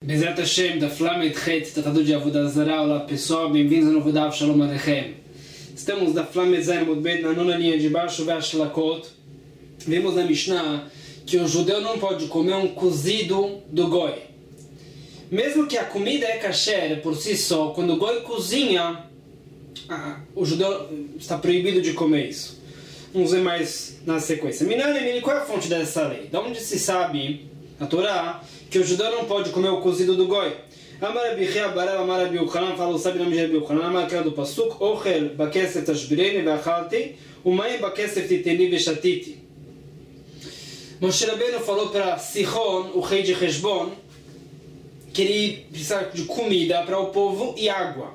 Bezerra Hashem, da Flamet Het, tratado de Avodah Zarah. Olá pessoal, bem-vindos ao novo Daf Shalom Aleichem. Estamos da Flamet Zayin Mudbet, na nona linha de baixo, Vesh Lakot. Vimos na Mishnah que o judeu não pode comer um cozido do goi. Mesmo que a comida é kasher por si só, quando o goi cozinha, o judeu está proibido de comer isso. Vamos ver mais na sequência. Minani, qual é a fonte dessa lei? Da onde se sabe, na Torá, que o judeu não pode comer o cozido do goi? Amar Rabi Chia Barav Amar Rabi Yochanan, falou, sabe o nome de Rabi Yochanan? Amar Kra do Pasuk, Ochel bakesef tashbireni ve'achalti, umayim bakesef titeni ve'shatiti. Moshe Rabbeinu falou para Sihon, o rei de Heshbon, que ele precisava de comida para o povo e água.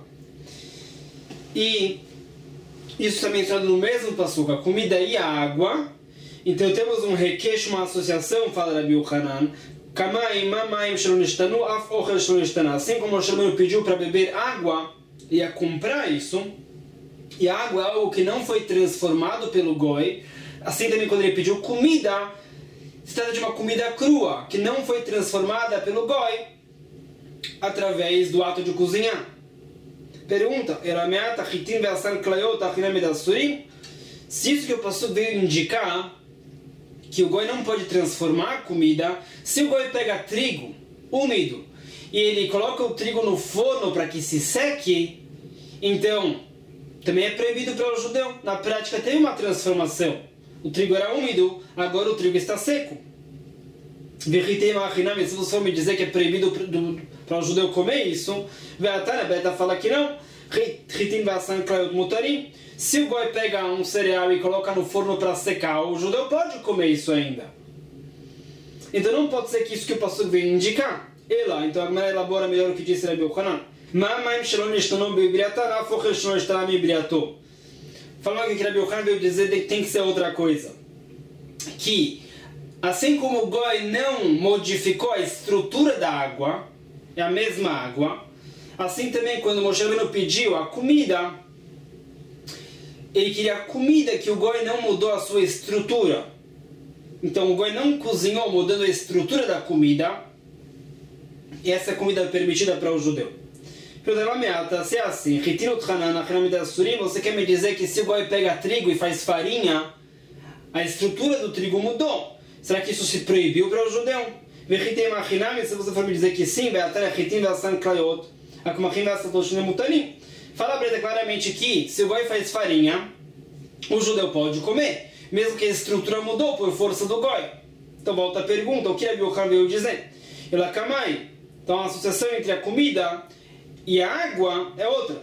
E isso também está no mesmo passuca, a comida e a água. Então temos um requeixo, uma associação, fala Rabi Yochanan, assim como o Moshe Rabbeinu pediu para beber água e a comprar isso, e a água é algo que não foi transformado pelo goi, assim também quando ele pediu comida, se trata de uma comida crua, que não foi transformada pelo goi através do ato de cozinhar. Pergunta, se isso que eu posso ver indicar que o goi não pode transformar a comida, se o goi pega trigo úmido e ele coloca o trigo no forno para que se seque, então também é proibido para o judeu. Na prática tem uma transformação. O trigo era úmido, agora o trigo está seco. Se você for me dizer que é proibido para o judeu comer isso, Beta fala que não. Se o goi pega um cereal e coloca no forno para secar, o judeu pode comer isso ainda. Então não pode ser que isso que o pastor vem indicar. Então a Gemara elabora melhor o que disse Rabi Yochanan. Falando que Rabi Yochanan veio dizer que tem que ser outra coisa. Que assim como o goi não modificou a estrutura da água, é a mesma água, assim também quando Moshe Rabbeinu pediu a comida, ele queria comida que o goi não mudou a sua estrutura. Então o goi não cozinhou mudando a estrutura da comida, e essa comida é permitida para o judeu. Se é assim, você quer me dizer que se o goi pega trigo e faz farinha, a estrutura do trigo mudou? Será que isso se proibiu para o judeu? Se você for me dizer que sim, fala para ele claramente que se o goi faz farinha, o judeu pode comer, mesmo que a estrutura mudou por força do goi. Então volta a pergunta, o que Rabi Yochanan veio dizer? Então a associação entre a comida e a água é outra.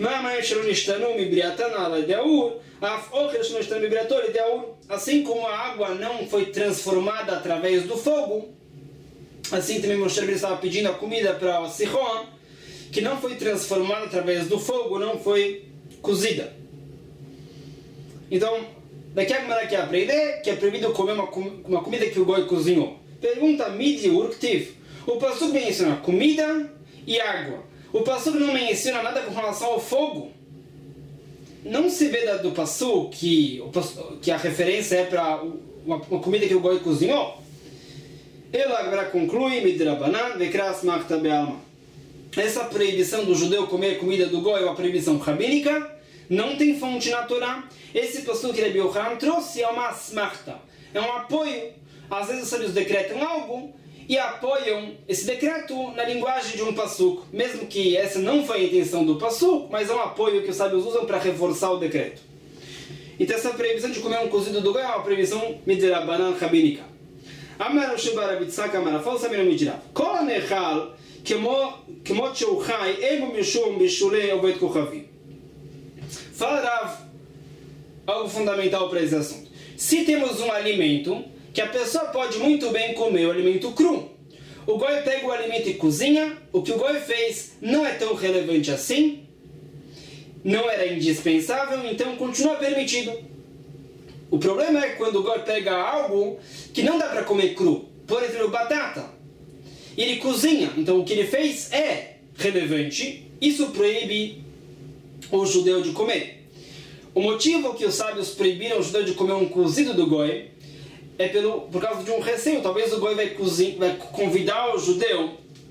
Assim como a água não foi transformada através do fogo, assim também Moshe Rabbeinu estava pedindo a comida para Sihon, que não foi transformada através do fogo, não foi cozida. Então, daqui a Gemara quer aprender que é proibido comer uma comida que o goi cozinhou. Pergunta Midi Urktiv. O pasuk menciona comida e água. O pasuk não menciona nada com relação ao fogo. Não se vê do pasuk que a referência é para uma comida que o goi cozinhou. Ela agora conclui Midrabanan Vekras Machta Be'alma. Essa proibição do judeu comer comida do goi é uma proibição rabínica, não tem fonte na Torá. Esse pasuk que Rabi Yochanan trouxe é uma asmachta, é um apoio. Às vezes os sábios decretam algo e apoiam esse decreto na linguagem de um pasuk, mesmo que essa não foi a intenção do pasuk, mas é um apoio que os sábios usam para reforçar o decreto. Então essa proibição de comer um cozido do goi é uma proibição midrabanan rabínica. Amar o Sheba Rabi Tzak Amar, fala saber o midrav. Kol anechal kemot sheu chai ego mishum bishulei ovet kochavim. Fala Rav, algo fundamental para esse assunto. Se temos um alimento que a pessoa pode muito bem comer, o alimento cru, o goi pega o alimento e cozinha, o que o goi fez não é tão relevante assim, não era indispensável, então continua permitido. O problema é quando o goi pega algo que não dá para comer cru, por exemplo, batata, e ele cozinha, então o que ele fez é relevante, isso proíbe o judeu de comer. O motivo que os sábios proibiram o judeu de comer um cozido do goi é por causa de um receio. Talvez o goi vai convidar o judeu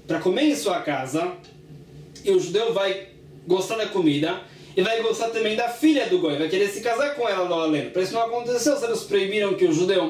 para comer em sua casa, e o judeu vai gostar da comida, e vai gostar também da filha do goi, vai querer se casar com ela lá além. Para isso não aconteceu, se eles proibiram que o judeu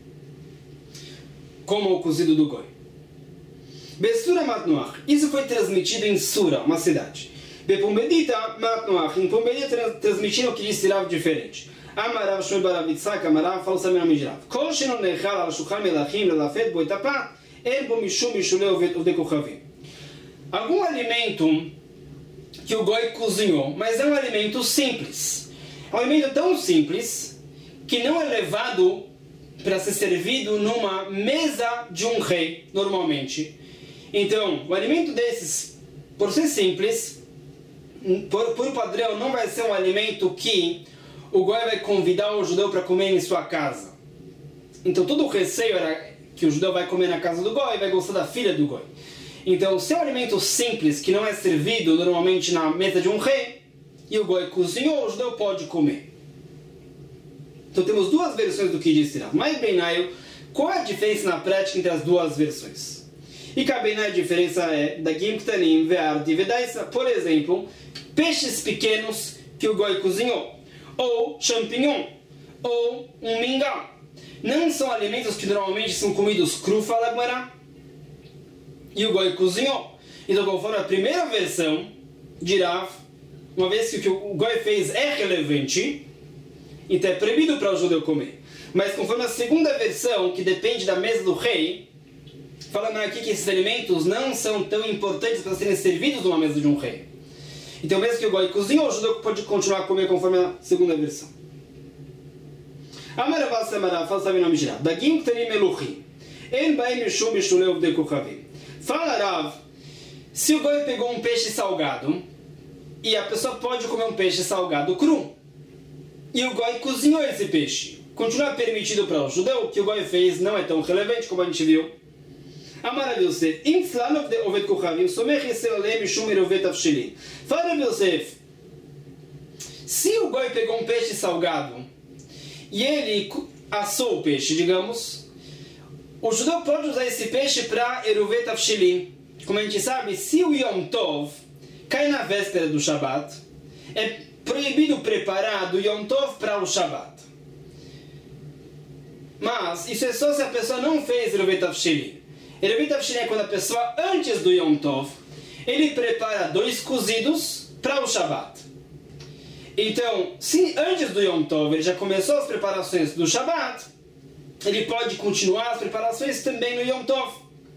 coma o cozido do goi. Besura Matnoach, isso foi transmitido em Sura, uma cidade. Bepumbedita Matnoach, em Pumbedita transmitiram o que disse Rav diferente. Amarav Shmuel Barav Yitzhak, Amarav falou Samir Amijrav. Kol sheno nechal al shulchan melachim lelafet bo etapat, el bo mishum mishuleu uvdekuchavim. Algum alimento que o goi cozinhou, mas é um alimento simples. É um alimento tão simples que não é levado para ser servido numa mesa de um rei, normalmente. Então, o alimento desses, por ser simples, por padrão, não vai ser um alimento que o goi vai convidar o judeu para comer em sua casa. Então, todo o receio era que o judeu vai comer na casa do goi e vai gostar da filha do goi. Então, se é um alimento simples, que não é servido normalmente na mesa de um rei, e o goi cozinhou, o judeu pode comer. Então, temos duas versões do que disse Rav. Mas, Beinaio, qual é a diferença na prática entre as duas versões? E que a diferença é da Gimktanim, Ve'ardi, Vedaisa. Por exemplo, peixes pequenos que o goi cozinhou, ou champignon, ou um mingau. Não são alimentos que normalmente são comidos cru, fala Gemara, e o goi cozinhou. Então, conforme a primeira versão de Rav, uma vez que o que o goi fez é relevante, então é proibido para o judeu comer. Mas conforme a segunda versão, que depende da mesa do rei, falando aqui que esses alimentos não são tão importantes para serem servidos numa mesa de um rei. Então, mesmo que o goi cozinhou, o judeu pode continuar a comer conforme a segunda versão. Amarav Samarav, fala sabe o nome geral. Dagim Ktanim Meluchim. En baim mishum mishuleu vdekuchavim. Fala Rav, se o goi pegou um peixe salgado, e a pessoa pode comer um peixe salgado cru, e o goi cozinhou esse peixe, continua permitido para o judeu, o que o goi fez não é tão relevante como a gente viu. Amarav Yosef, Inflanov de Ovet Kuchavim, Somech Yisrael Alei Mishum Erovet Avshilin. Fala Rav Yosef, se o goi pegou um peixe salgado, e ele assou o peixe, digamos, o judeu pode usar esse peixe para Eruvet Avshilin. Como a gente sabe, se o Yom Tov cai na véspera do Shabat, é proibido preparar do Yom Tov para o Shabat. Mas isso é só se a pessoa não fez Eruvet Avshilin. Eruvet Avshilin é quando a pessoa, antes do Yom Tov, ele prepara 2 cozidos para o Shabat. Então, se antes do Yom Tov ele já começou as preparações do Shabat, ele pode continuar as preparações também no Yom Tov.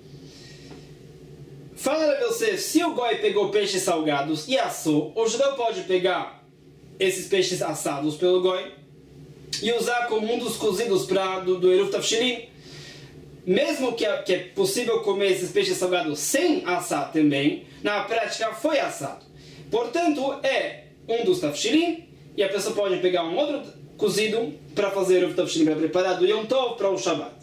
Fala Rav Yosef, se o goi pegou peixes salgados e assou, o judeu pode pegar esses peixes assados pelo goi e usar como um dos cozidos do Eruv Tavshilin. Mesmo que é possível comer esses peixes salgados sem assar também, na prática foi assado. Portanto, é um dos Tavshilin, e a pessoa pode pegar um outro cozido para fazer o Tavshilin, para preparar do Yom Tov para o Shabbat.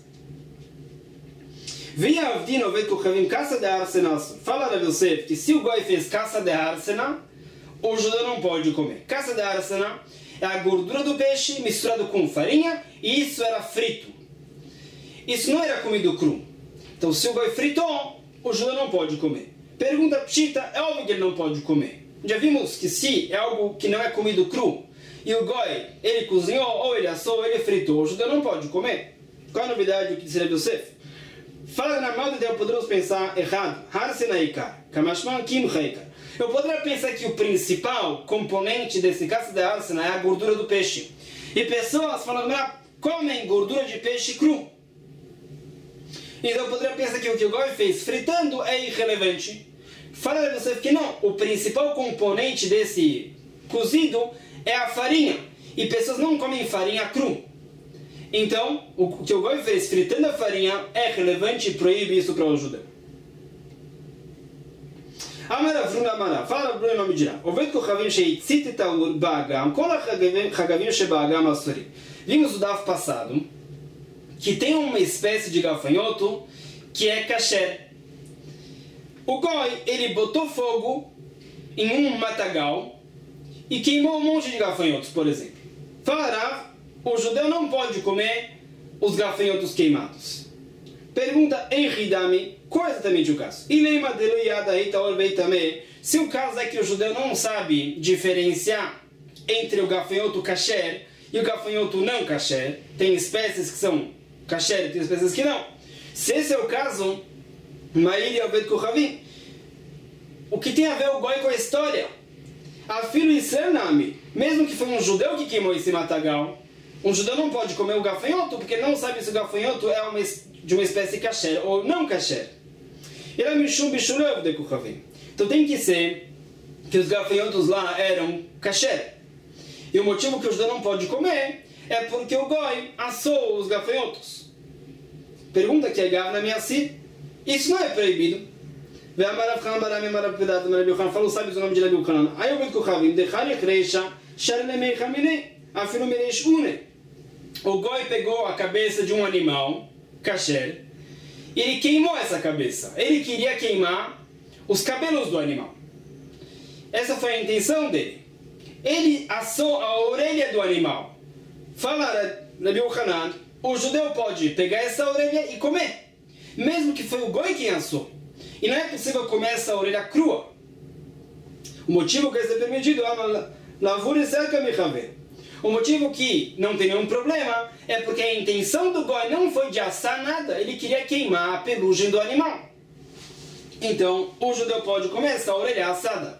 Via Avdin Ovet Kuchavim caça de arsena. Fala Rav Yosef que se o goi fez caça de arsena, o judeu não pode comer. Caça de arsena é a gordura do peixe misturado com farinha, e isso era frito. Isso não era comido cru. Então, se o goi fritou, o judeu não pode comer. Pergunta pshita, é óbvio que ele não pode comer. Já vimos que se é algo que não é comido cru, e o goi, ele cozinhou, ou ele assou, ou ele fritou, o judeu não pode comer. Qual a novidade do que disse Rav Yosef? Fala na mal de Deus, podemos pensar errado. Harsenaikar, Kamashman Kim Reikar. Eu poderia pensar que o principal componente desse caça de arsena é a gordura do peixe. E pessoas falam, comem gordura de peixe cru. Então eu poderia pensar que o que o goi fez fritando é irrelevante. Fala Rav Yosef que não. O principal componente desse cozido é a farinha. E pessoas não comem farinha cru. Então, o que o goi fez fritando a farinha é relevante e proíbe isso para o judeu. Amaravruna Amara, fala Bruno em nome de Rá. Ovet Kuchavim Sheitzit Taur Bagam, Kol Hagavim Shebagam Asuri. Vimos o DAF passado que tem uma espécie de gafanhoto que é kasher. O goi, ele botou fogo em um matagal e queimou um monte de gafanhotos, por exemplo. Fala Rav, o judeu não pode comer os gafanhotos queimados. Pergunta Enridami, qual é exatamente o caso? Se o caso é que o judeu não sabe diferenciar entre o gafanhoto kasher e o gafanhoto não kasher, tem espécies que são kasher e tem espécies que não. Se esse é o caso, o que tem a ver o goi com a história? Afilo Israel, mesmo que foi um judeu que queimou esse matagal, um judeu não pode comer o gafanhoto porque ele não sabe se o gafanhoto é de uma espécie kasher ou não kasher. Então tem que ser que os gafanhotos lá eram kasher. E o motivo que o judeu não pode comer é porque o goi assou os gafanhotos. Pergunta que é Gav na minha si. Isso não é proibido. Falou, sabe o nome de Rabi Yochanan? O goi pegou a cabeça de um animal kasher e ele queimou essa cabeça. Ele queria queimar os cabelos do animal. Essa foi a intenção dele. Ele assou a orelha do animal. Fala Rabi Yochanan, o judeu pode pegar essa orelha e comer, mesmo que foi o goi quem assou. E não é possível comer essa orelha crua. O motivo que isso é permitido é o motivo que não tem nenhum problema é porque a intenção do goi não foi de assar nada, ele queria queimar a pelugem do animal. Então, o judeu pode comer essa orelha assada.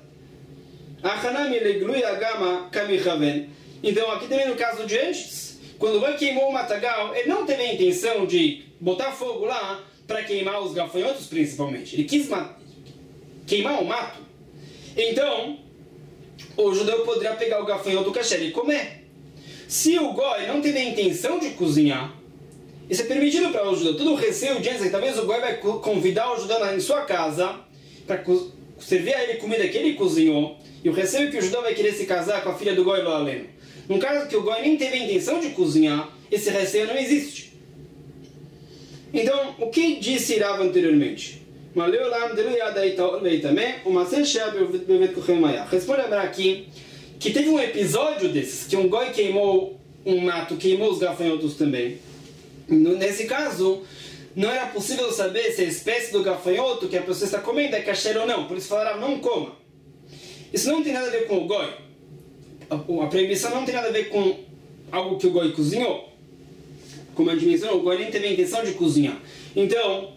Então, aqui também no caso de antes, quando o goi queimou o matagal, ele não teve a intenção de botar fogo lá para queimar os gafanhotos principalmente. Ele quis queimar o mato. Então, o judeu poderia pegar o gafanhoto kasher e comer. Se o goi não teve a intenção de cozinhar, isso é permitido para o judeu. Todo o receio de que talvez o goi vai convidar o judeu em sua casa para servir a ele comida que ele cozinhou, e o receio que o judeu vai querer se casar com a filha do goi lá além. No caso que o goi nem teve a intenção de cozinhar, esse receio não existe. Então, o que disse Rav anteriormente? Responde aqui que teve um episódio desses, que um goi queimou um mato, queimou os gafanhotos também. Nesse caso, não era possível saber se a espécie do gafanhoto que a pessoa está comendo é kasher ou não. Por isso falaram, não coma. Isso não tem nada a ver com o goi. A proibição não tem nada a ver com algo que o goi cozinhou. Como a gente mencionou, o goi nem teve a intenção de cozinhar. Então,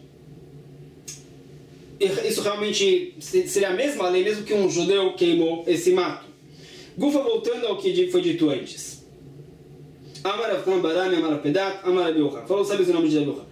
isso realmente seria a mesma lei, mesmo que um judeu queimou esse mato. Gufa, voltando ao que foi dito antes. Amarav Barami, Amarav Pedat, Amarav Yocha. Falou, sabe o nome de Yocha?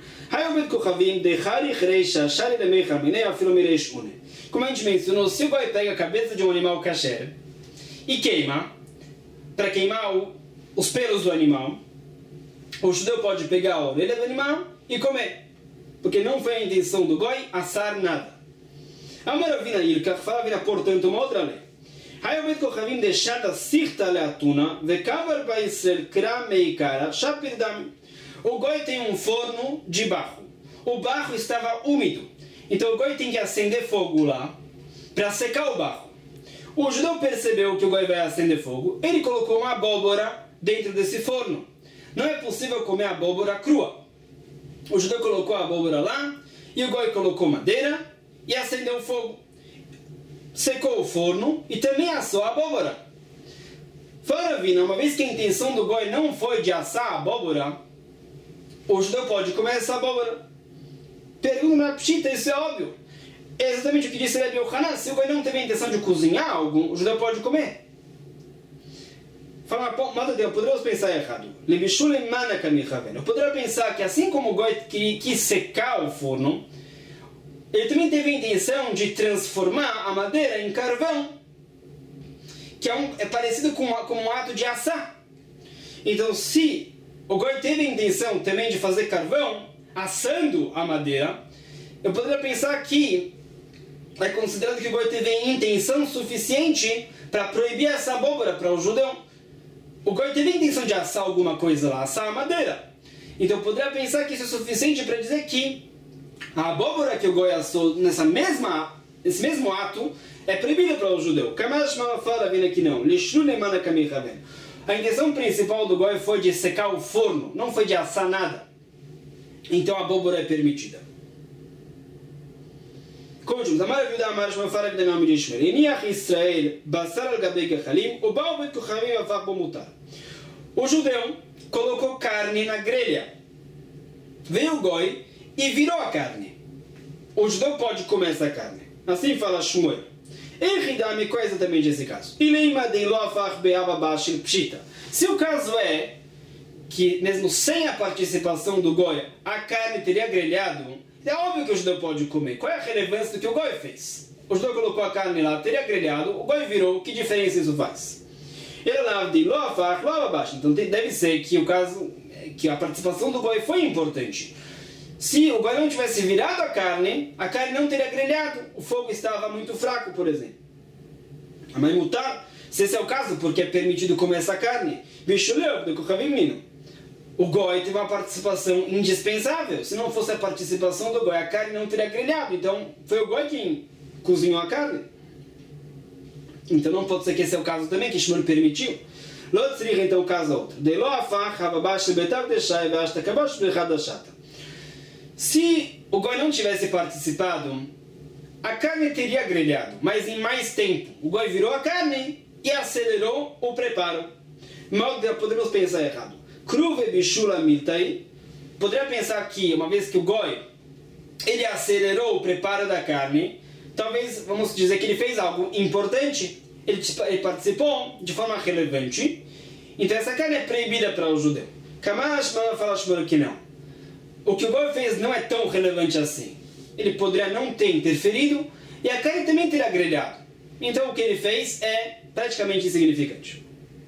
Como a gente mencionou, se o goi pega a cabeça de um animal kasher e queima, para queimar os pelos do animal, o judeu pode pegar a orelha do animal e comer, porque não foi a intenção do goi assar nada. Amaravina Ilka, fala, portanto, uma outra lei. Hayomet Kochavim deixada sirta leatuna, vekavar baisel kra meikara, shapirdam. O goi tem um forno de barro. O barro estava úmido. Então o goi tem que acender fogo lá para secar o barro. O judeu percebeu que o goi vai acender fogo. Ele colocou uma abóbora dentro desse forno. Não é possível comer abóbora crua. O judeu colocou a abóbora lá e o goi colocou madeira e acendeu o fogo. Secou o forno e também assou a abóbora. Faravina, uma vez que a intenção do goi não foi de assar a abóbora, o judeu pode comer essa abóbora. Pergunta na pshita, isso é óbvio. É exatamente o que disse Rabi Yochanan. Se o goi não teve a intenção de cozinhar algo, o judeu pode comer. Fala, poderíamos pensar errado. Eu poderia pensar que assim como o goi quis secar o forno, ele também teve a intenção de transformar a madeira em carvão, que é parecido com um ato de assar. Então, se o goi teve a intenção também de fazer carvão, assando a madeira, eu poderia pensar que é considerado que o goi teve a intenção suficiente para proibir essa abóbora para o judeu. O goi teve a intenção de assar alguma coisa lá, assar a madeira. Então, eu poderia pensar que isso é suficiente para dizer que a abóbora que o goi assou nesse mesmo ato é proibida para o judeu. Vindo aqui não. A intenção principal do goi foi de secar o forno, não foi de assar nada. então a abóbora é permitida. Continuamos. Amar Yehuda Amar Shmuel fala vida meu amigo Shmuel. Eniach Israel basar al gabei gechalim o ba'u bet kochavim avach bo mutar. O judeu colocou carne na grelha. Veio o goi e virou a carne. O judeu pode comer essa carne. Assim fala Shmuel. Echidami, qual é exatamente esse caso? Se o caso é que, mesmo sem a participação do goi, a carne teria grelhado, é óbvio que o judeu pode comer. Qual é a relevância do que o goi fez? O judeu colocou a carne lá, teria grelhado, o goi virou, que diferença isso faz? Então deve ser que o caso, que a participação do goi foi importante. Se o goi não tivesse virado a carne não teria grelhado. O fogo estava muito fraco, por exemplo. Mas mutar, se esse é o caso, porque é permitido comer essa carne, o goi teve uma participação indispensável. Se não fosse a participação do goi, a carne não teria grelhado. Então, foi o goi quem cozinhou a carne. Então, não pode ser que esse é o caso também, que Shmuel permitiu. Então, o caso é outro. Se o goi não tivesse participado, a carne teria grelhado, mas em mais tempo. O goi virou a carne e acelerou o preparo. Mal podemos pensar errado. Kruve bishula miltai. Poderia pensar que, uma vez que o goi ele acelerou o preparo da carne, talvez, vamos dizer que ele fez algo importante, ele participou de forma relevante, então essa carne é proibida para o judeu. Kamash fala que não. O que o goi fez não é tão relevante assim. Ele poderia não ter interferido e a carne também teria grelhado. Então o que ele fez é praticamente insignificante.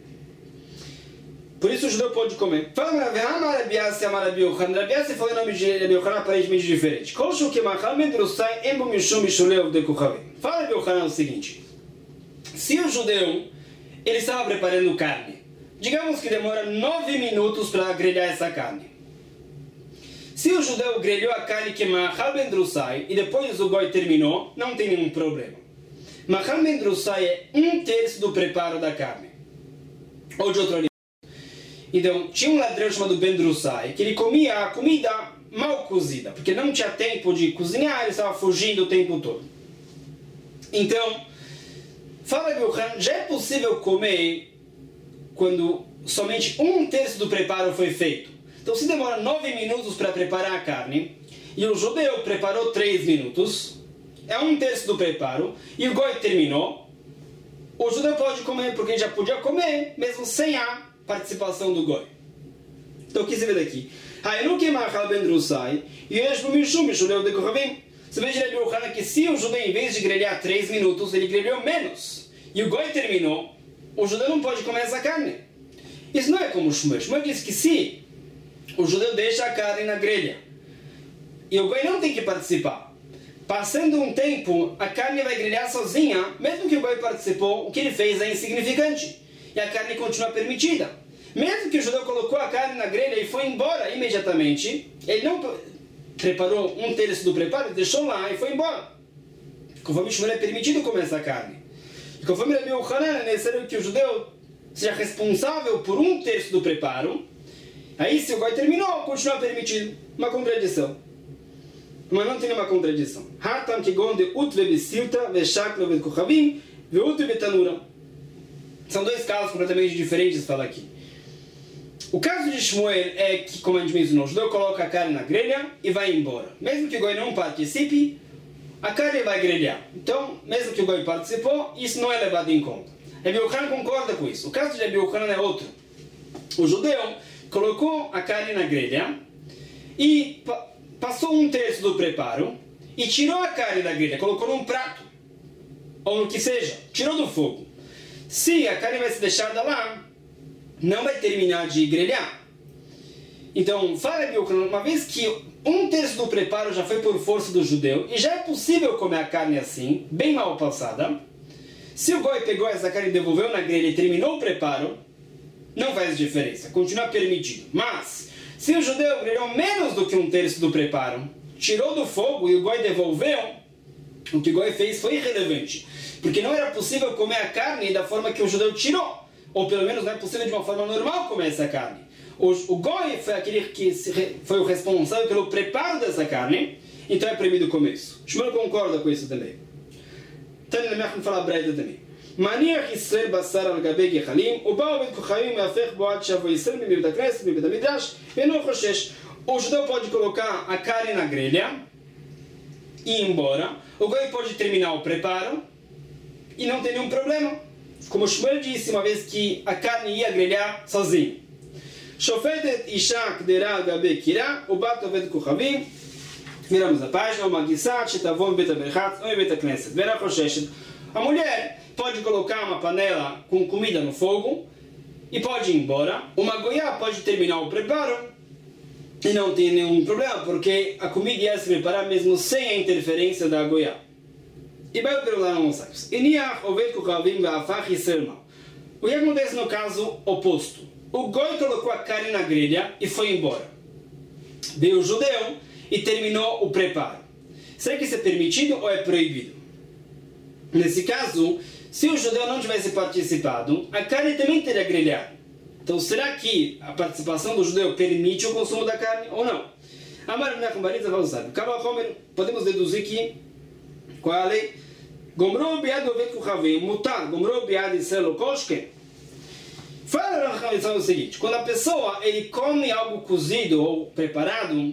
Por isso o judeu pode comer. Fala Rabiase falou em nome de Rabi Yochanan aparentemente diferente. Fala Rabi Yochanan o seguinte. Se o judeu ele estava preparando carne, digamos que demora 9 minutos para grelhar essa carne. Se o judeu grelhou a carne que Mahal Ben Drusai e depois o goi terminou, não tem nenhum problema. Mahal Ben Drusai é 1/3 do preparo da carne. Ou de outro alimento. Então, tinha um ladrão chamado Ben Drusai, que ele comia a comida mal cozida, porque não tinha tempo de cozinhar, ele estava fugindo o tempo todo. Então, fala que já é possível comer quando somente 1/3 do preparo foi feito. Então, se demora 9 minutos para preparar a carne, e o judeu preparou 3 minutos, é 1/3 do preparo, e o goi terminou, o judeu pode comer, porque ele já podia comer, mesmo sem a participação do goi. Então, o que se vê daqui? Você vê de Rabi Yochanan que se o judeu, em vez de grelhar 3 minutos, ele grelhou menos, e o goi terminou, o judeu não pode comer essa carne. Isso não é como o Shmuel. Shmuel diz que se o judeu deixa a carne na grelha e o goi não tem que participar, passando um tempo, a carne vai grelhar sozinha, mesmo que o goi participou, o que ele fez é insignificante e a carne continua permitida. Mesmo que o judeu colocou a carne na grelha e foi embora imediatamente, ele não preparou 1/3 do preparo, deixou lá e foi embora. Conforme Shmuel é permitido comer essa carne. E conforme Rabi Yochanan, é necessário que o judeu seja responsável por 1/3 do preparo. Aí, se o goi terminou, continua permitido. Uma contradição. Mas não tem uma contradição. Hartam que gonde utve bisilta, veshaklo vedkochavim, veutve betanura. São dois casos completamente diferentes, fala aqui. O caso de Shmuel é que, como a gente mencionou, o judeu coloca a carne na grelha e vai embora. Mesmo que o goi não participe, a carne vai grelhar. Então, mesmo que o goi participou, isso não é levado em conta. Rabi Yochanan concorda com isso. O caso de Rabi Yochanan é outro. O judeu colocou a carne na grelha e passou 1/3 do preparo e tirou a carne da grelha, colocou num prato ou no que seja, tirou do fogo. Se a carne vai ser deixada lá, não vai terminar de grelhar. Então, fala uma vez que 1/3 do preparo já foi por força do judeu e já é possível comer a carne assim, bem mal passada, se o goi pegou essa carne e devolveu na grelha e terminou o preparo, não faz diferença, continua permitido. Mas, se o judeu grelhou menos do que 1/3 do preparo, tirou do fogo e o goi devolveu, o que o goi fez foi irrelevante. Porque não era possível comer a carne da forma que o judeu tirou. Ou pelo menos não é possível de uma forma normal comer essa carne. o goi foi aquele que foi o responsável pelo preparo dessa carne, então é proibido comer isso. Shmuel concorda com isso também. Tânia Lemech fala breve também. Maniach Israel basar al gabe gechalim, ubao bet kochavim meafech boad shavo Israel mibet hakneset mibet hamidrash, veno choshesh. O judeu pode colocar a carne na grelha e ir embora. O goi pode terminar o preparo e não tem nenhum problema. Como Shmuel disse uma vez que a carne ia grelhar sozinho. Shofetet isha kdera gabe kira, ubat ovet kochavim. Viramos a página. Uma gisat shetavon bet haberchat ou bet hakneset. Veno choshesh. A mulher pode colocar uma panela com comida no fogo e pode ir embora. Uma goiá pode terminar o preparo e não tem nenhum problema, porque a comida ia se preparar mesmo sem a interferência da goiá. E vai perguntar nos sábios. O que acontece no caso oposto? O goi colocou a carne na grelha e foi embora. Veio o judeu e terminou o preparo. Será que isso é permitido ou é proibido? Nesse caso, se o judeu não tivesse participado, a carne também teria grelhado. Então, será que a participação do judeu permite o consumo da carne ou não? Podemos deduzir que qual é a lei? Gomro biad ovet kuchavim mutar, gomro biad Israel koshke. Fala o seguinte: quando a pessoa ele come algo cozido ou preparado,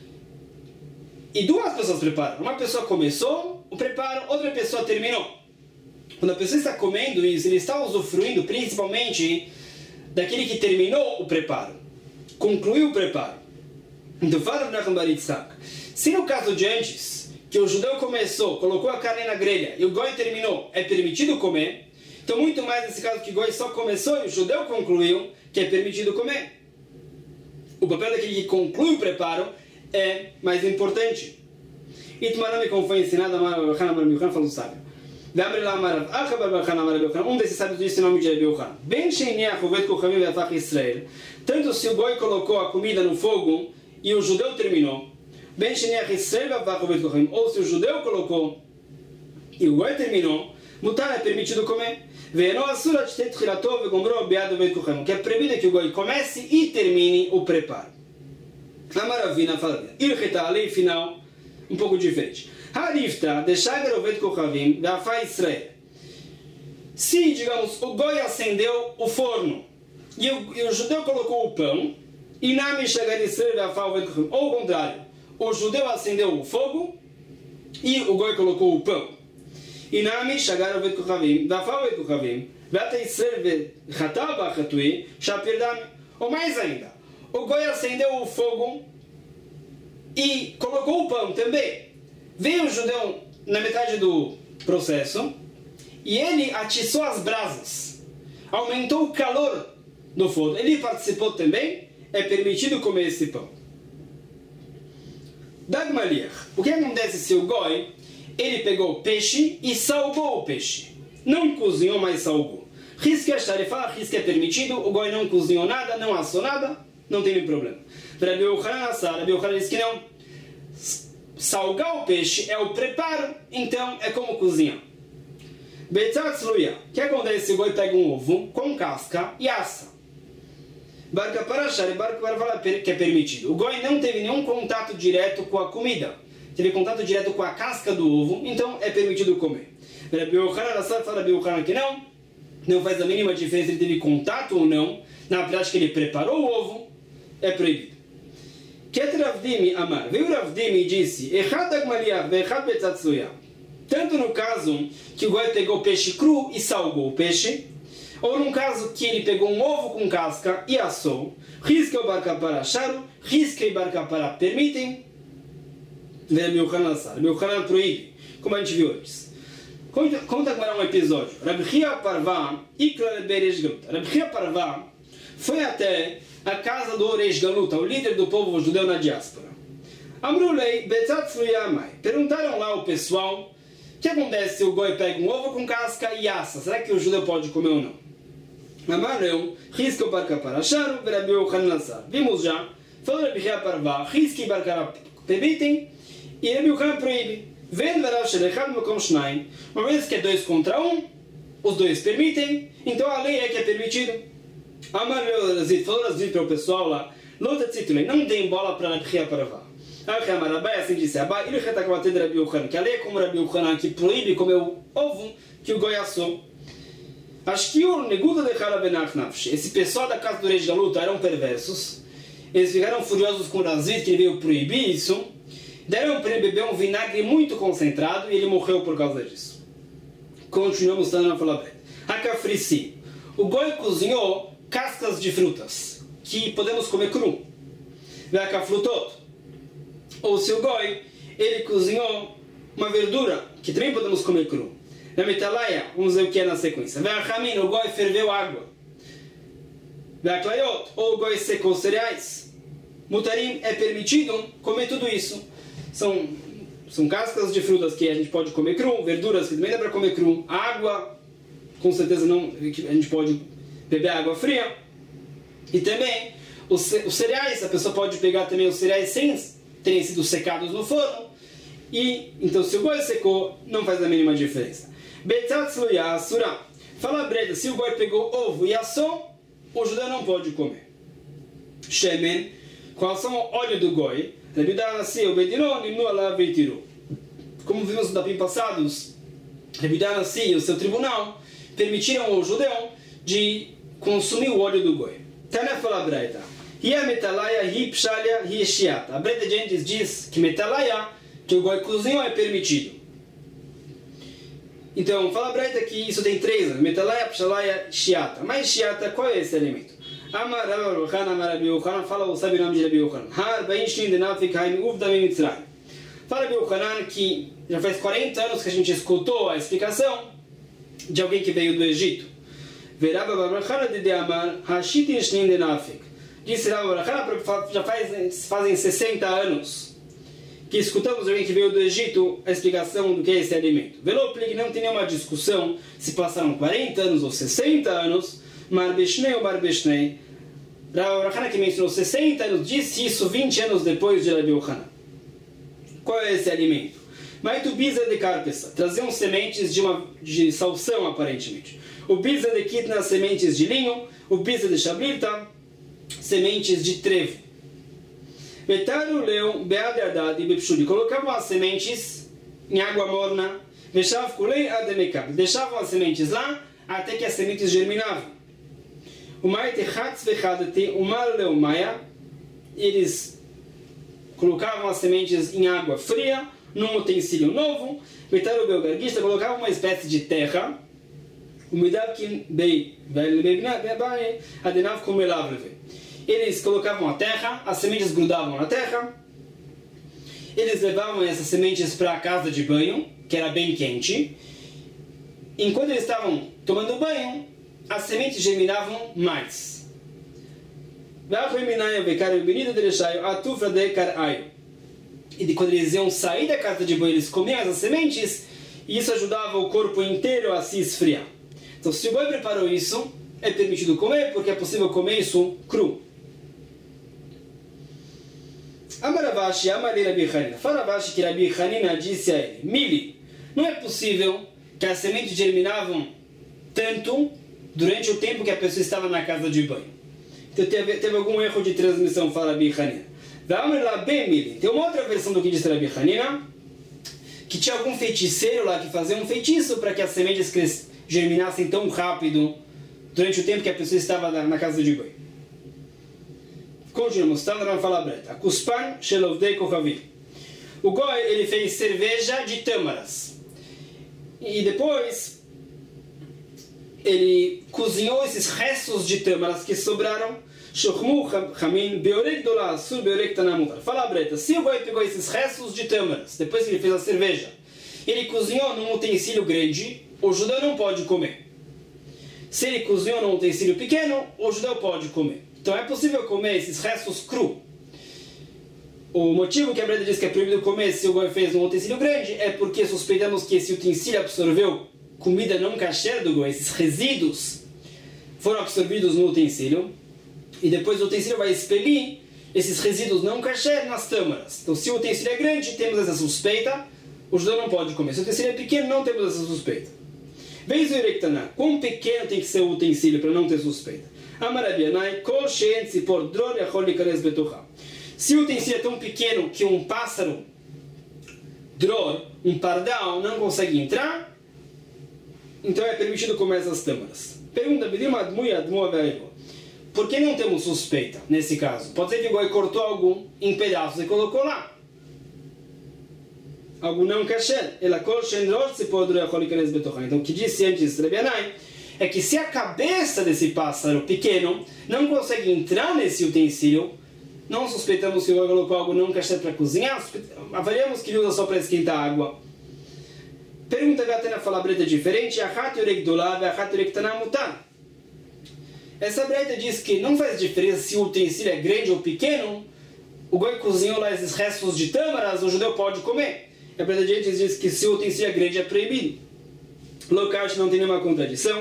e duas pessoas preparam, uma pessoa começou o preparo, outra pessoa terminou. Quando a pessoa está comendo isso, ele está usufruindo principalmente daquele que terminou o preparo, concluiu o preparo. Então fala o Nachman, se no caso de antes, que o judeu começou, colocou a carne na grelha e o goi terminou, é permitido comer, então muito mais nesse caso que o goi só começou e o judeu concluiu, que é permitido comer. O papel daquele que conclui o preparo é mais importante. Itmarame, como foi ensinado, falou o sábio. Um desses sábios disse o nome de Rabi Yochanan. Tanto se o goi colocou a comida no fogo e o judeu terminou, ou se o judeu colocou e o goi terminou, mutar é permitido comer. Que é proibido que o goi comece e termine o preparo. A maravilha fala, a lei final um pouco diferente. Harifta, deixar ovet kochavim, ve'afá Israel. Se, digamos, o goi acendeu o forno e o judeu colocou o pão, e nami shagar Israel ve'afá ovet kochavim. Ou o contrário, o judeu acendeu o fogo e o goi colocou o pão. E nami shagar ovet kochavim, ve'afá ovet kochavim, ve'ata Israel ve'chata ba'chatui, shapir dami. Ou mais ainda, o goi acendeu o fogo e colocou o pão também. Veio o judeu na metade do processo e ele atiçou as brasas, aumentou o calor do fogo. Ele participou também, é permitido comer esse pão. Dagmaliach, o que acontece se o goi ele pegou peixe e salgou o peixe? Não cozinhou, mas salgou. Risque a xarefá, risque é permitido, o goi não cozinhou nada, não assou nada, não tem nenhum problema. Rabi Yochanan disse que não. Salgar o peixe é o preparo, então é como cozinhar. O que acontece se o goi pega um ovo com casca e assa? Barca para achar e barca para falar que é permitido. O goi não teve nenhum contato direto com a comida, teve contato direto com a casca do ovo, então é permitido comer. Rabi Yochanan que não faz a mínima diferença se ele teve contato ou não, na prática ele preparou o ovo, é proibido. Veio Ravdimi e disse: tanto no caso que o goi pegou peixe cru e salgou o peixe, ou no caso que ele pegou um ovo com casca e assou, risca o barca para charu, risca e barca para permitem, Rabi Yochanan proíbe, como a gente viu antes. Conta agora um episódio. Rabi Chia Parvá foi até a casa do Reish Galuta, o líder do povo judeu na diáspora. Amrulei betzat fluyamai. Perguntaram lá ao pessoal o que acontece se o goi pega um ovo com casca e assa. Será que o judeu pode comer ou não? Amareu, risca o barca para charu, Rabi Yochanan Nassar. Vimos já, falou Rabi Chia Parvá, risca e barca permitem, e Rabi Yochanan proíbe. Vendo verav shelechad mekom shnaim, uma vez que é 2 contra 1, os dois permitem, então a lei é que é permitido. Amar Razid, falou Razid para o pessoal lá, luta titulei, não deem bola para a Bria para vá. Amar Abai, assim disse Abai, ele retacava de Rabi Yochanan, que a lei é como Rabi Yochanan, que proíbe comer o ovo que o goi assou. Acho que o negudo de Halabenach, esse pessoal da casa do rei de luta eram perversos, eles ficaram furiosos com Razid, que ele veio proibir isso, deram para ele beber um vinagre muito concentrado e ele morreu por causa disso. Continuamos estando na fala. Hakafrisi. O goi cozinhou cascas de frutas que podemos comer cru. Hakaflutot. Ou se o goi ele cozinhou uma verdura que também podemos comer cru. Na metalaia, vamos ver o que é na sequência. Ve'achamin, o goi ferveu água. Ve'aklayot, ou o goi secou cereais. Mutarim, é permitido comer tudo isso. São cascas de frutas que a gente pode comer cru, verduras que também dá para comer cru, água, com certeza não, a gente pode beber água fria. E também os cereais, a pessoa pode pegar também os cereais sem terem sido secados no forno. E então se o goi secou, não faz a mínima diferença. Betatzlu yasura. Fala Breda, se o goi pegou ovo e assou, o judeu não pode comer. Shemen, com relação ao óleo do goi, como vimos no Dapim passados, Rebidá Nassi e o seu tribunal permitiram ao judeu de consumir o óleo do goi. Tana fala Breda, Hi metalaya, hi pshalia, hi shiata. A Breda Gentes diz que metalaya, que o goi cozinhou, é permitido. Então, fala Breda que isso tem três, metalaya, pshalaya, shiata. Mas shiata, qual é esse alimento? Amar Rabi Yochanan, Amar Rabi Yochanan, fala o sábio nome de Rabi Yochanan. Har Bainshnin de Nafik Haim Uvda Mitzrayim. Fala Rabi Yochanan que já faz 40 anos que a gente escutou a explicação de alguém que veio do Egito. Veraba Babrachana de Amar Hashitin Shnin de Nafik. Disse Rabi Yochanan, já fazem 60 anos que escutamos de alguém que veio do Egito a explicação do que é esse alimento. Veloplik não tem nenhuma discussão se passaram 40 anos ou 60 anos. Marbeshnei ou Marbeshnei. Rabi Yochanan que mencionou 60 anos, disse isso 20 anos depois de Rabi Yochanan. Qual é esse alimento? Maitu biza de carpessa. Traziam sementes de salsão, aparentemente. O biza de kitna, sementes de linho. O biza de shablita, sementes de trevo. Betaru leu beade adad e bepshudi. Colocavam as sementes em água morna. Veshav kulei ademekab. Deixavam as sementes lá até que as sementes germinavam. Eles colocavam as sementes em água fria, num utensílio novo, colocavam uma espécie de terra, eles colocavam a terra, as sementes grudavam na terra, eles levavam essas sementes para a casa de banho, que era bem quente. Enquanto eles estavam tomando banho, as sementes germinavam mais. E quando eles iam sair da casa de banho, eles comiam essas sementes, e isso ajudava o corpo inteiro a se esfriar. Então, se o boi preparou isso, é permitido comer, porque é possível comer isso cru. Amaravashi, Amari Rabi Hanina. Faravashi que Rabi Hanina disse a ele: Mili, não é possível que as sementes germinavam tanto durante o tempo que a pessoa estava na casa de banho. Então teve algum erro de transmissão, fala Rabi Hanina. Tem uma outra versão do que disse Rabi Hanina, que tinha algum feiticeiro lá que fazia um feitiço para que as sementes germinassem tão rápido durante o tempo que a pessoa estava na casa de banho. Continuamos, estamos na fala breta. Kuspan shelovdei kohavim. O goi, ele fez cerveja de tâmaras. E depois ele cozinhou esses restos de tâmaras que sobraram. Fala Breta, se o goi pegou esses restos de tâmaras, depois que ele fez a cerveja, ele cozinhou num utensílio grande, o judeu não pode comer. Se ele cozinhou num utensílio pequeno, o judeu pode comer. Então é possível comer esses restos cru. O motivo que a Breta diz que é proibido comer se o goi fez num utensílio grande é porque suspeitamos que esse utensílio absorveu comida não kasher do goi, esses resíduos foram absorvidos no utensílio e depois o utensílio vai expelir esses resíduos não kasher nas tâmaras. Então se o utensílio é grande, temos essa suspeita, o judeu não pode comer. Se o utensílio é pequeno, não temos essa suspeita. Vez o Irektaná, quão pequeno tem que ser o utensílio para não ter suspeita? Amarabianai, kol she'en tzipor dror yachol likanes betocha. Se o utensílio é tão pequeno que um pássaro dror, um pardal, não consegue entrar, então é permitido comer essas tâmaras. Pergunta, por que não temos suspeita nesse caso? Pode ser que o goi cortou algo em pedaços e colocou lá. Algo não kasher. Então o que disse antes Rabianai é que se a cabeça desse pássaro pequeno não consegue entrar nesse utensílio, não suspeitamos que o goi colocou algo não kasher para cozinhar, avaliamos que ele usa só para esquentar água. Pergunta Gatena fala breta diferente. Essa breta diz que não faz diferença se o utensílio é grande ou pequeno. O goi cozinhou lá esses restos de tâmaras, o judeu pode comer. A breta diz que se o utensílio é grande é proibido. Local não tem nenhuma contradição.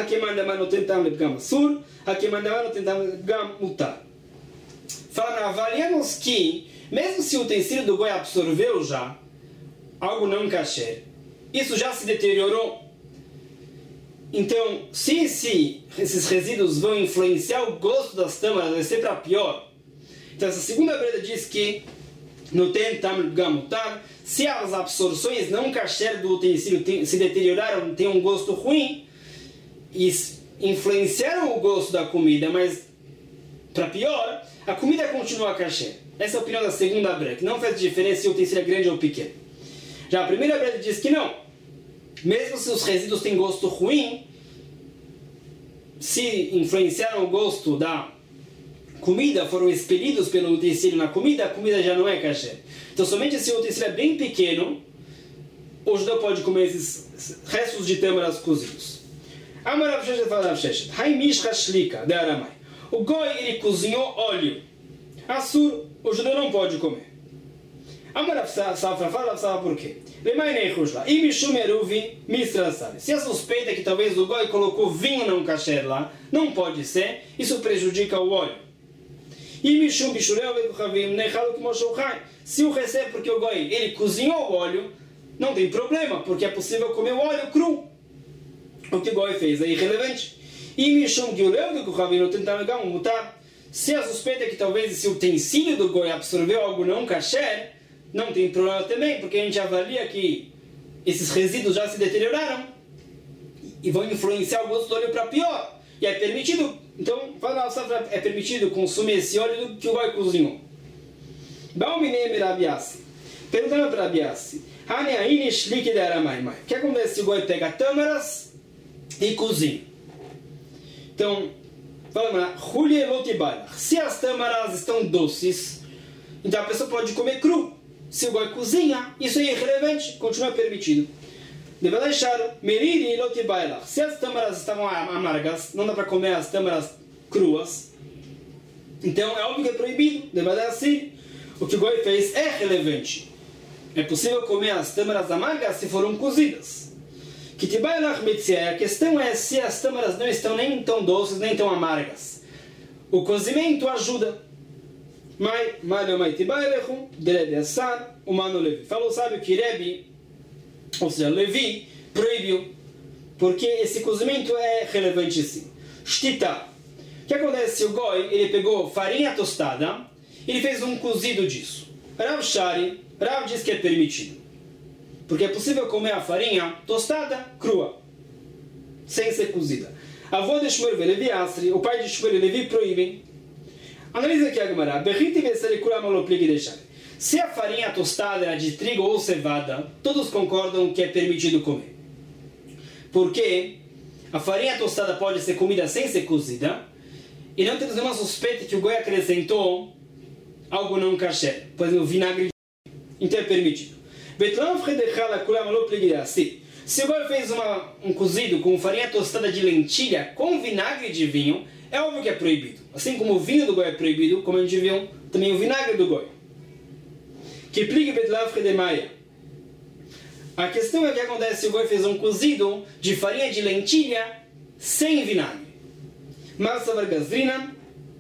Fala, avaliamos que mesmo se o utensílio do goi absorveu já algo não kasher, isso já se deteriorou. Então, se esses resíduos vão influenciar o gosto das tâmaras, vai ser para pior. Então, essa segunda breda diz que no tentam gamutar, se as absorções não kasher do utensílio se deterioraram, tem um gosto ruim, e influenciaram o gosto da comida, mas para pior, a comida continua kasher. Essa é a opinião da segunda breda, que não faz diferença se o utensílio é grande ou pequeno. Já a primeira breda diz que não. Mesmo se os resíduos têm gosto ruim, se influenciaram o gosto da comida, foram expelidos pelo utensílio na comida, a comida já não é kasher. Então somente se o utensílio é bem pequeno, o judeu pode comer esses restos de tâmaras cozidos. O goi, ele cozinhou óleo. Assur, o judeu não pode comer. Fala por quê? Se a suspeita é que talvez o goi colocou vinho não kasher lá, não pode ser, isso prejudica o óleo. Se o recebe porque o goi ele cozinhou o óleo, não tem problema, porque é possível comer o óleo cru. O que o goi fez é irrelevante. Se a suspeita é que talvez esse utensílio do goi absorveu algo não kasher, não tem problema também, porque a gente avalia que esses resíduos já se deterioraram e vão influenciar o gosto do óleo para pior. E é permitido, então, é permitido consumir esse óleo que o goi cozinhou. Perguntando para Rabiassi, o que acontece se o goi pega tâmaras e cozinha? Então, se as tâmaras estão doces, então a pessoa pode comer cru. Se o goi cozinha, isso é irrelevante, continua permitido. Se as tâmaras estavam amargas, não dá para comer as tâmaras cruas, então é óbvio que é proibido. O que o goi fez é relevante. É possível comer as tâmaras amargas se foram cozidas. A questão é se as tâmaras não estão nem tão doces, nem tão amargas. O cozimento ajuda. Falou, sabe, que Rebbe, ou seja, Levi, proibiu, porque esse cozimento é relevante sim. Shtita. O que acontece se o goi ele pegou farinha tostada, ele fez um cozido disso? Rav diz que é permitido, porque é possível comer a farinha tostada crua, sem ser cozida. Avô de Shmuel Levi Asri, o pai de Shmuel Levi, proíbem. Analisa aqui a Gemara. Se a farinha tostada era de trigo ou cevada, todos concordam que é permitido comer. Porque a farinha tostada pode ser comida sem ser cozida, e não temos nenhuma suspeita que o goi acrescentou algo não kasher, por exemplo, vinagre. Então é permitido. Se o goi fez um cozido com farinha tostada de lentilha com vinagre de vinho, é óbvio que é proibido. Assim como o vinho do goi é proibido, como a gente viu, também o vinagre do goi. A questão é que acontece se o goi fez um cozido de farinha de lentilha sem vinagre. Marsavar Gazrina,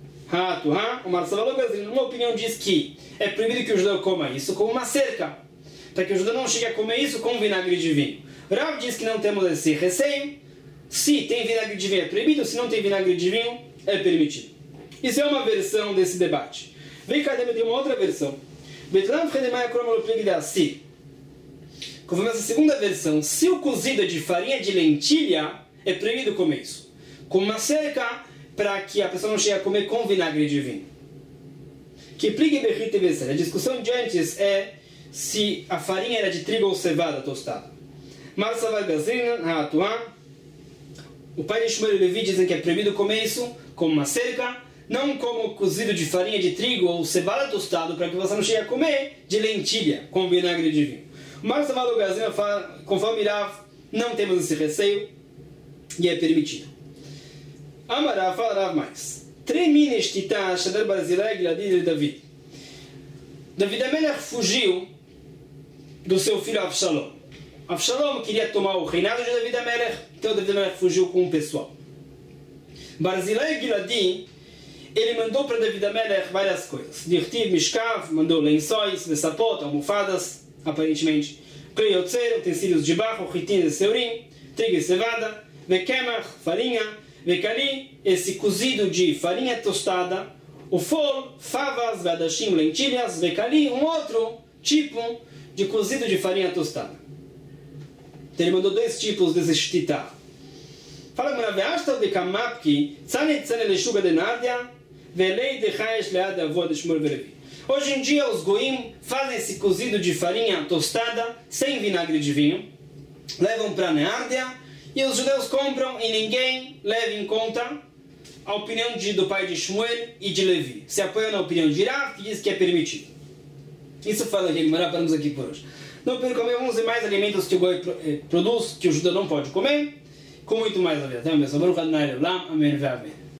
uma opinião diz que é proibido que o judeu coma isso como uma cerca, para que o judeu não chegue a comer isso com vinagre de vinho. Rav diz que não temos esse receio. Se tem vinagre de vinho é proibido, se não tem vinagre de vinho é permitido. Isso é uma versão desse debate. Vem cá, tem uma outra versão. Conforme essa segunda versão, se o cozido é de farinha de lentilha, é proibido comer isso. Com uma cerca, para que a pessoa não chegue a comer com vinagre de vinho. A discussão de antes é se a farinha era de trigo ou cevada tostada. Mas o pai de Shmuel e Levi dizem que é proibido comer isso como uma cerca, não como cozido de farinha de trigo ou cevada tostado, para que você não chegue a comer de lentilha com vinagre de vinho. Mas conforme Rav, não temos esse receio e é permitido. Amarav fala Rav mais. Tremines titã Shader Barzilai Giladi de David. David Amelech fugiu do seu filho Avshalom. Avshalom queria tomar o reinado de David Amelech, então David Amelech fugiu com o pessoal. Barzilai Giladi, ele mandou para David Amelech várias coisas. Dirtiv, Mishkav, mandou lençóis, Vesapot, almofadas, aparentemente. Kleyotzer, utensílios de barro, Chitin e Seurim, trigo e cevada, Vekemach, farinha, Vekali, esse cozido de farinha tostada, o fol, favas, vadashim, lentilhas, Vekali, um outro tipo de cozido de farinha tostada. Então ele mandou dois tipos desse shtitá. Fala que Maraveashta de Kamapki, Tzane Tzane Leshuga de Nardia, Velei de Chayesh Lead Avô de Shmuel Verevi. Hoje em dia os goim fazem esse cozido de farinha tostada, sem vinagre de vinho, levam para Neárdia, e os judeus compram e ninguém leva em conta a opinião do pai de Shmuel e de Levi. Se apoia na opinião de Rav, que diz que é permitido. Isso fala que paramos aqui por hoje. Não percamos, vamos ver mais alimentos que o goi produz, que o judeu não pode comer, com muito mais a ver. Amém.